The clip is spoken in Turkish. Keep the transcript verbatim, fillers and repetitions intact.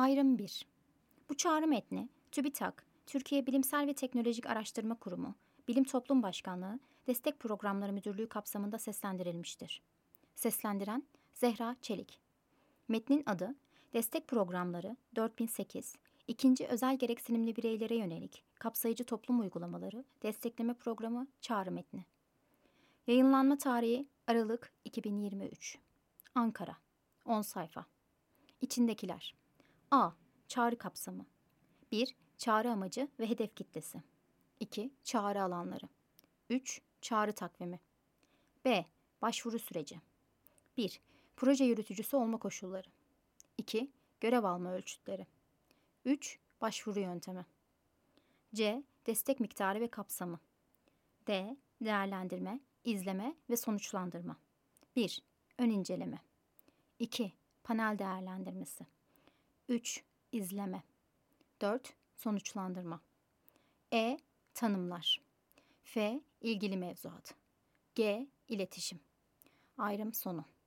Ayrım bir. Bu çağrı metni TÜBİTAK, Türkiye Bilimsel ve Teknolojik Araştırma Kurumu, Bilim Toplum Başkanlığı, Destek Programları Müdürlüğü kapsamında seslendirilmiştir. Seslendiren Zehra Çelik. Metnin adı Destek Programları dört bin sekiz, İkinci Özel Gereksinimli Bireylere Yönelik Kapsayıcı Toplum Uygulamaları Destekleme Programı Çağrı Metni. Yayınlanma tarihi Aralık iki bin yirmi üç. Ankara. on sayfa. İçindekiler. A. Çağrı kapsamı. bir. Çağrı amacı ve hedef kitlesi. iki. Çağrı alanları. üç. Çağrı takvimi. B. Başvuru süreci. bir. Proje yürütücüsü olma koşulları. iki. Görev alma ölçütleri. üç. Başvuru yöntemi. C. Destek miktarı ve kapsamı. D. Değerlendirme, izleme ve sonuçlandırma. bir. Ön inceleme. iki. Panel değerlendirmesi. üç. İzleme. dört. Sonuçlandırma. E. Tanımlar. F. İlgili mevzuat. G. İletişim. Ayrım sonu.